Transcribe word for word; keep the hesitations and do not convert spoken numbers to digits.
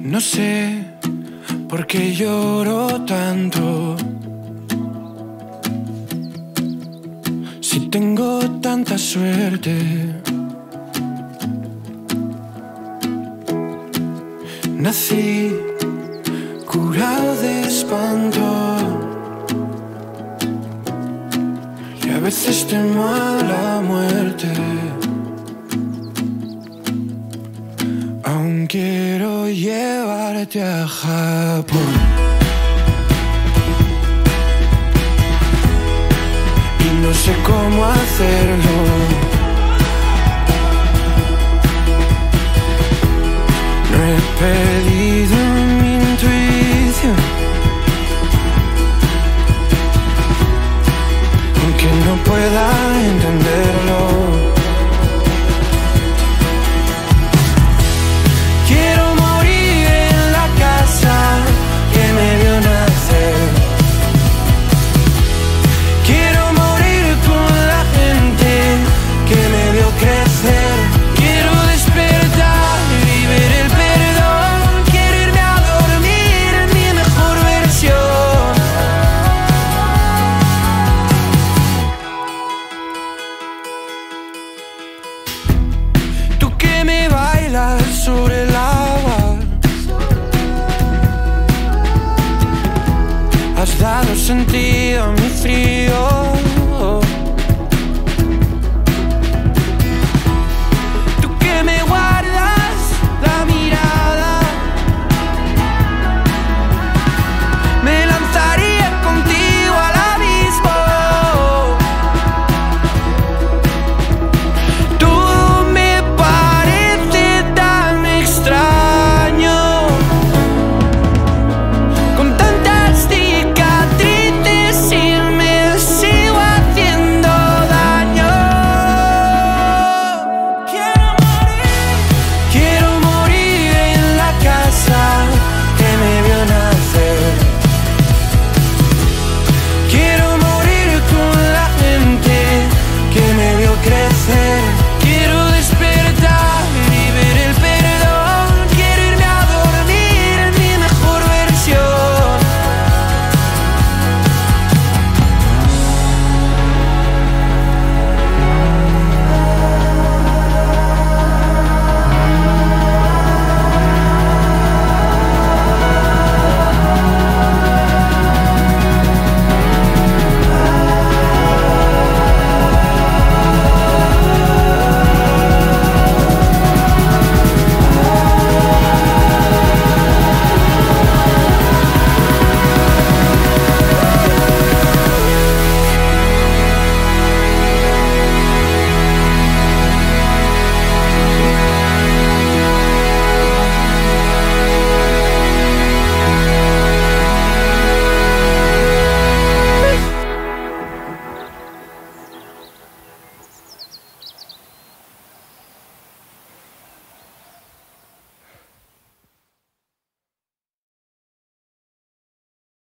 No sé por qué lloro tanto, si tengo tanta suerte. Nací curado de espanto y a veces temo a la muerte. Aún quiero llevarte a Japón y no sé cómo hacerlo. No he perdido mi intuición, aunque no pueda